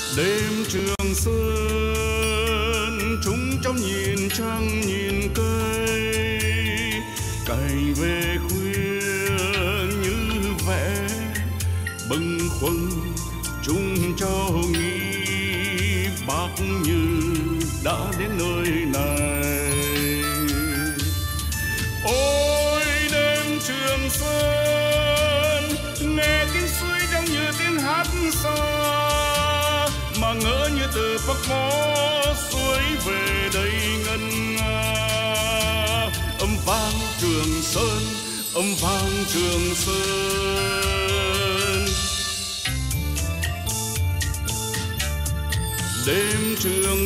Đêm Trường Sơn chúng trong nhìn trăng nhìn cây, cày về khuya như vẽ bâng khuâng chung châu nghĩ bác như đã đến nơi này. Ôi đêm Trường Sơn nghe tiếng suối trong như tiếng hát xa, mà ngỡ như từ Bắc Mõ suối về đây ngân nga. Âm vang Trường Sơn, âm vang Trường Sơn. Đêm Trường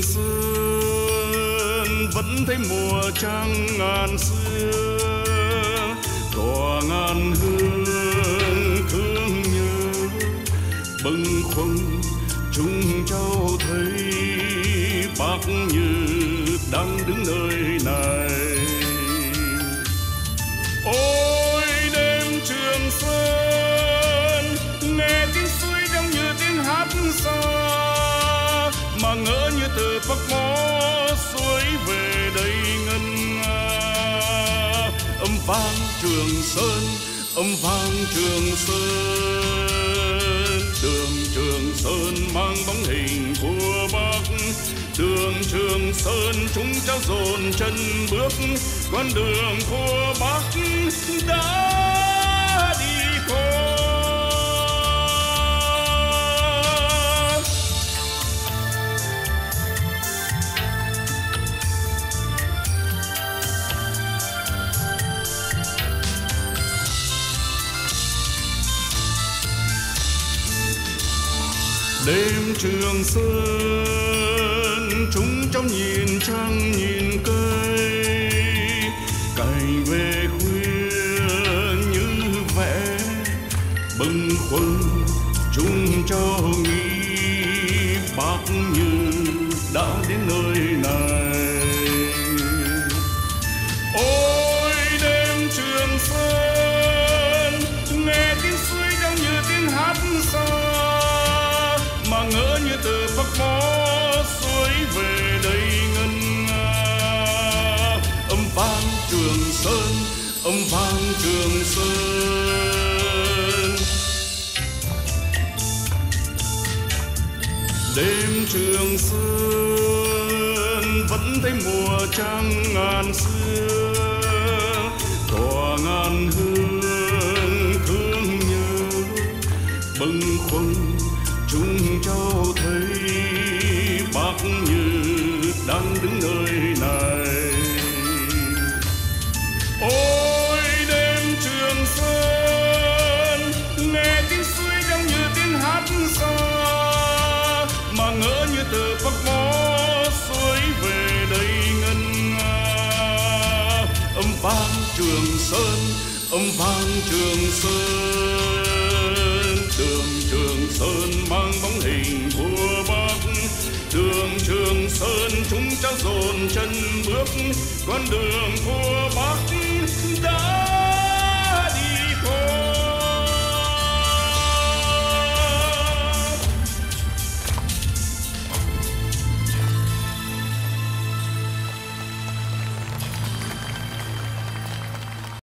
Sơn vẫn thấy mùa trăng ngàn xưa, tỏa ngàn hương thương nhớ bâng khuâng chung châu thấy bác như đang đứng nơi này. Ôi đêm Trường Sơn nghe tiếng suối trong như tiếng hát xa, mà ngỡ như từ Bắc Mõ suối về đây ngân nga. Âm vang Trường Sơn, âm vang Trường Sơn. Đường Trường Sơn mang bóng hình của Bác, đường Trường Sơn chúng cháu dồn chân bước, con đường của Bác đã đi qua. Đêm Trường Sơn chúng trong nhìn trăng nhìn cây, cày về khuya như vẽ bâng khuâng chung châu nghĩ bác như đã đến nơi này. Ôi đêm Trường Sơn nghe tiếng suối trong như tiếng hát xa, mà ngỡ như từ Bắc Mõ suối về đây ngân nga. Âm vang Trường Sơn, âm vang Trường Sơn. Đêm Trường Sơn vẫn thấy mùa trăng ngàn xưa, tỏa ngàn hương thương nhớ bâng khuâng chung châu thấy bác như đang đứng nơi này. Ôi đêm Trường Sơn nghe tiếng suối trong như tiếng hát xa, mà ngỡ như từ Bắc Mõ suối về đây ngân nga. Âm vang Trường Sơn, âm vang Trường Sơn. Đường Trường Sơn mang bóng hình của Bác, đường Trường Sơn chúng cháu dồn chân bước, con đường của Bác đã